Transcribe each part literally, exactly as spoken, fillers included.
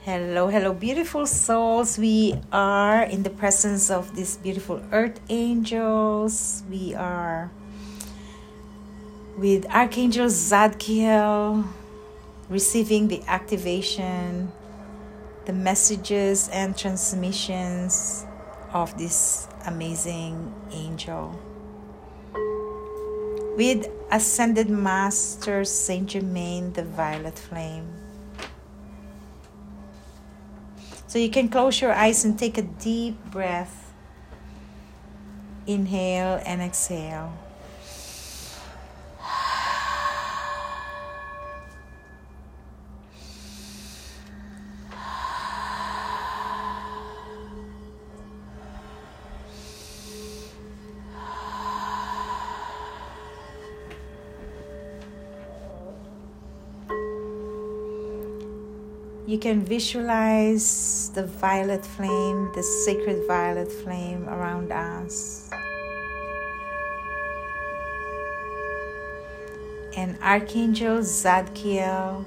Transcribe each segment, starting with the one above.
Hello, hello, beautiful souls. We are in the presence of these beautiful earth angels. We are with Archangel Zadkiel, receiving the activation, the messages and transmissions of this amazing angel. With Ascended Master Saint Germain, the Violet Flame. So you can close your eyes and take a deep breath. Inhale and exhale. You can visualize the violet flame, the sacred violet flame around us. And Archangel Zadkiel,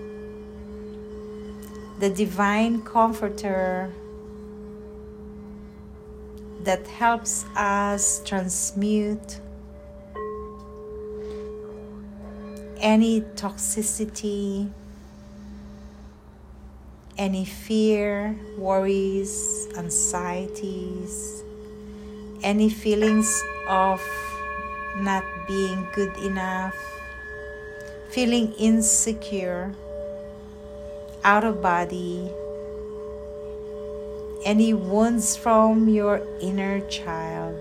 the divine comforter that helps us transmute any toxicity, any fear, worries, anxieties, any feelings of not being good enough, feeling insecure, out of body, any wounds from your inner child,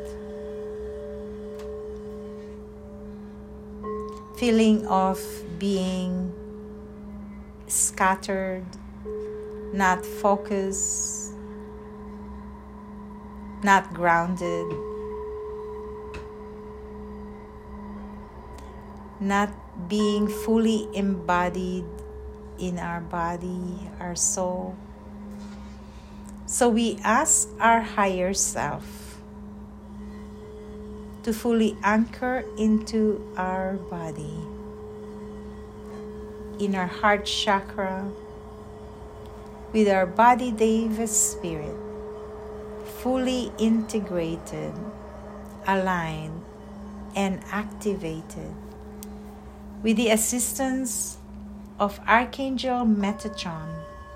feeling of being scattered, not focused, not grounded, not being fully embodied in our body, our soul. So we ask our higher self to fully anchor into our body, in our heart chakra, with our body Deva spirit, fully integrated, aligned, and activated, with the assistance of Archangel Metatron,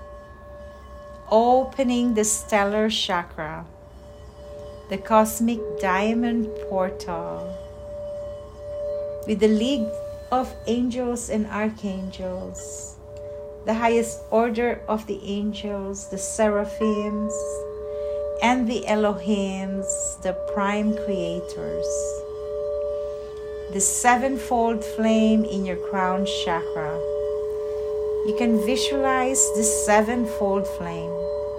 opening the stellar chakra, the cosmic diamond portal, with the League of Angels and Archangels, the highest order of the angels, the seraphims, and the Elohims, the prime creators. The sevenfold flame in your crown chakra. You can visualize the sevenfold flame.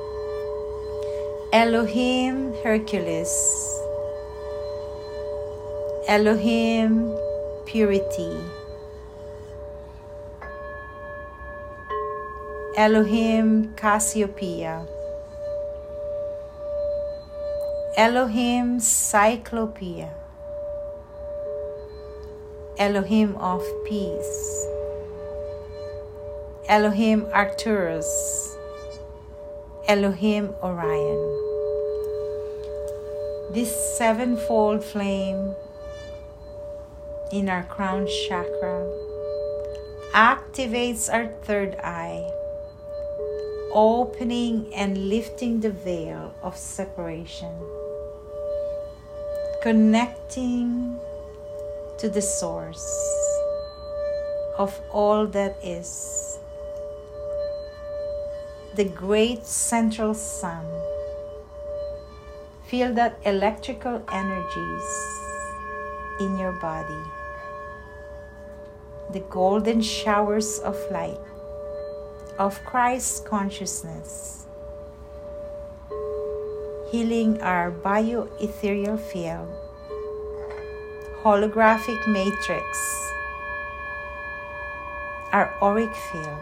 Elohim Hercules, Elohim Purity, Elohim Cassiopeia, Elohim Cyclopea, Elohim of Peace, Elohim Arcturus, Elohim Orion. This sevenfold flame in our crown chakra activates our third eye, opening and lifting the veil of separation, connecting to the source of all that is, the great central sun. Feel that electrical energies in your body, the golden showers of light of Christ consciousness, healing our bioethereal field, holographic matrix, our auric field,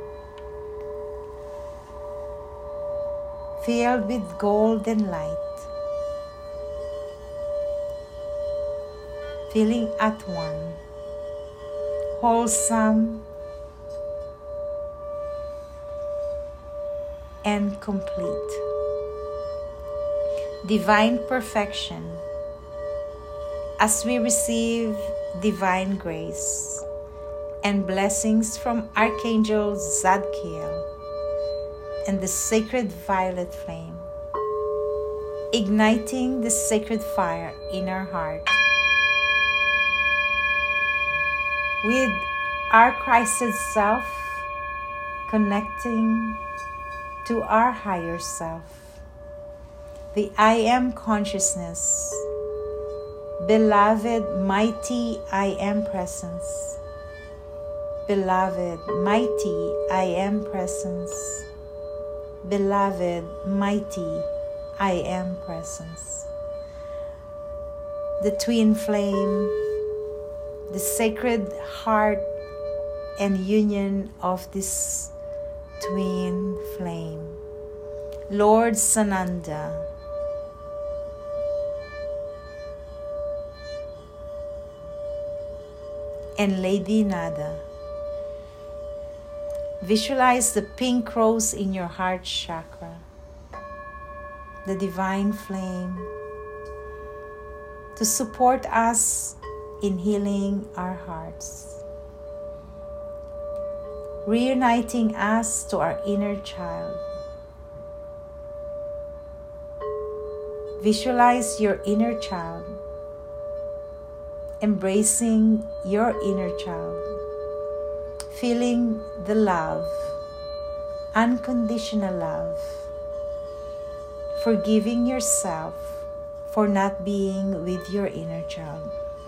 filled with golden light, feeling at one, wholesome, and complete. Divine perfection as we receive divine grace and blessings from Archangel Zadkiel and the sacred violet flame, igniting the sacred fire in our heart with our Christed self, connecting to our higher self, the I Am consciousness, beloved mighty I Am presence, beloved mighty I Am presence, beloved mighty I Am presence. The twin flame, the sacred heart and union of this twin flame, Lord Sananda, and Lady Nada. Visualize the pink rose in your heart chakra, the divine flame, to support us in healing our hearts, reuniting us to our inner child. Visualize your inner child, embracing your inner child, feeling the love, unconditional love, forgiving yourself for not being with your inner child.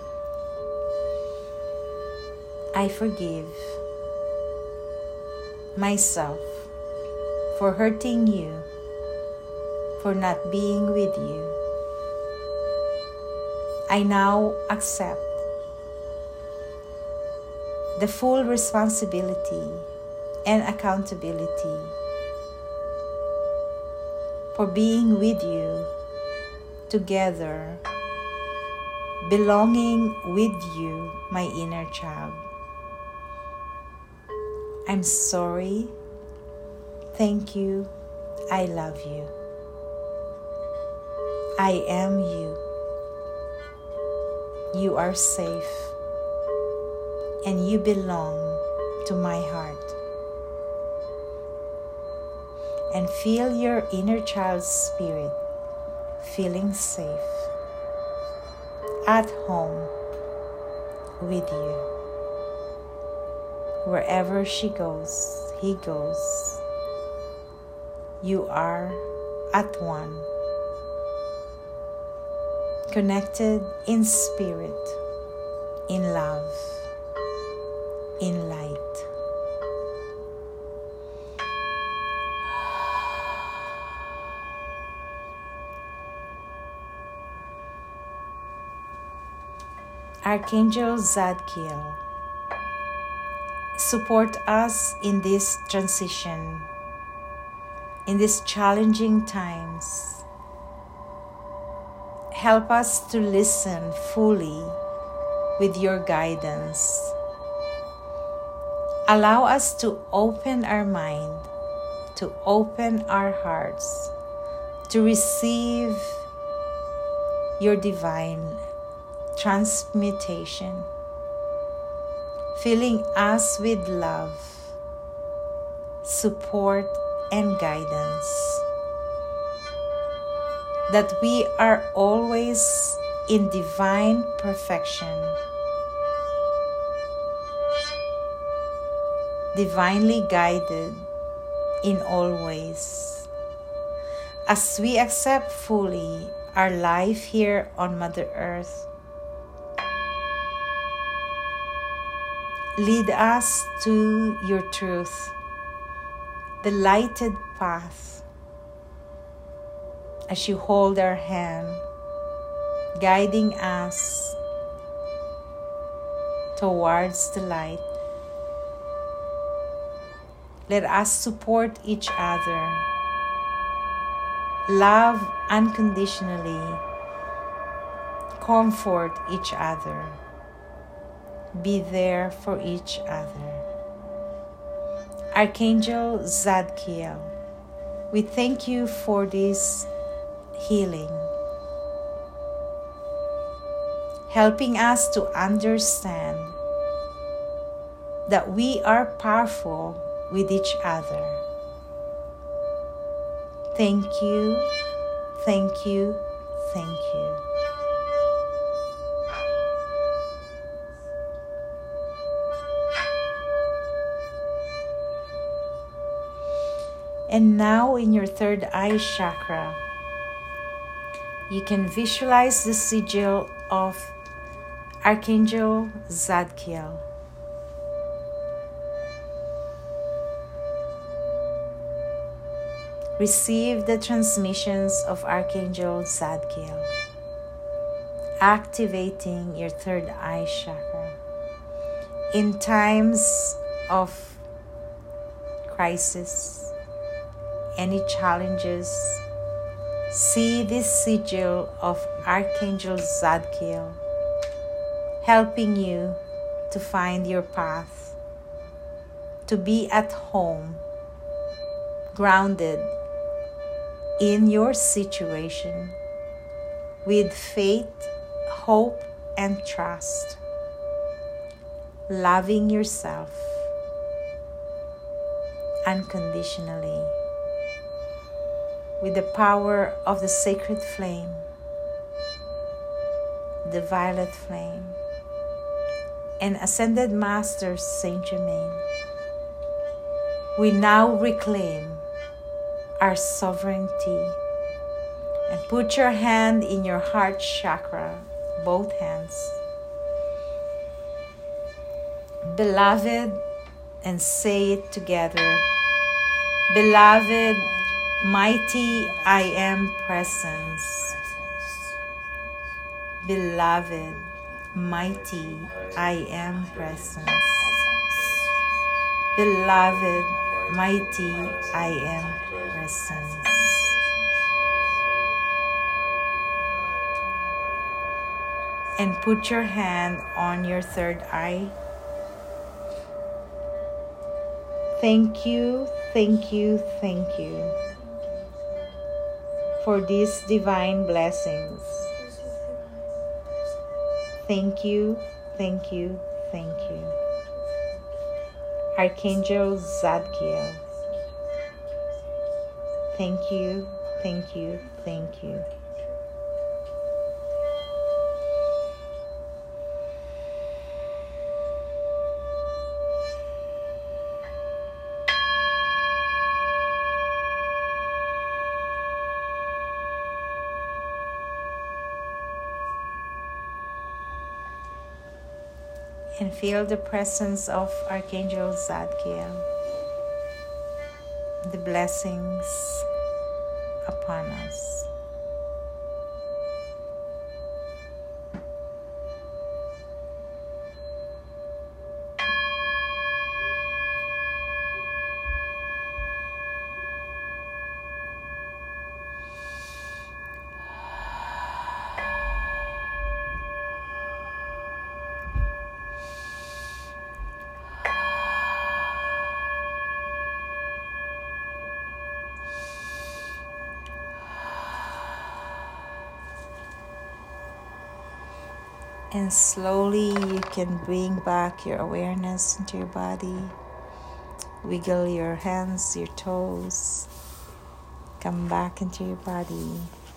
I forgive myself for hurting you, for not being with you. I now accept the full responsibility and accountability for being with you, together, belonging with you, my inner child. I'm sorry. Thank you. I love you. I am you. You are safe, and you belong to my heart. And feel your inner child's spirit feeling safe, at home with you. Wherever she goes, he goes, you are at one, connected in spirit, in love, in light. Archangel Zadkiel, support us in this transition, in these challenging times. Help us to listen fully with your guidance. Allow us to open our mind, to open our hearts, to receive your divine transmutation, filling us with love, support, and guidance, that we are always in divine perfection, divinely guided in all ways, as we accept fully our life here on Mother Earth. Lead us to your truth, the lighted path, as you hold our hand, guiding us towards the light. Let us support each other, love unconditionally, comfort each other, be there for each other. Archangel Zadkiel, We thank you for this healing, helping us to understand that we are powerful with each other. Thank you, thank you, thank you. And now in your third eye chakra, you can visualize the sigil of Archangel Zadkiel. Receive the transmissions of Archangel Zadkiel, activating your third eye chakra. In times of crisis, any challenges, see this sigil of Archangel Zadkiel helping you to find your path, to be at home, grounded in your situation with faith, hope, and trust, loving yourself unconditionally with the power of the sacred flame, the violet flame, and Ascended Master Saint Germain. We now reclaim our sovereignty and put your hand in your heart chakra, both hands. Beloved, and say it together. Beloved, mighty I am presence. Beloved, mighty I am presence. Beloved, mighty I am presence. And put your hand on your third eye. Thank you, thank you, thank you for these divine blessings. Thank you, thank you, thank you. Archangel Zadkiel. Thank you, thank you, thank you. And feel the presence of Archangel Zadkiel, the blessings upon us. And slowly you can bring back your awareness into your body. Wiggle your hands, your toes. Come back into your body.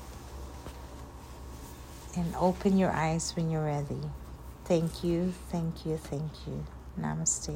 And open your eyes when you're ready. Thank you, thank you, thank you. Namaste.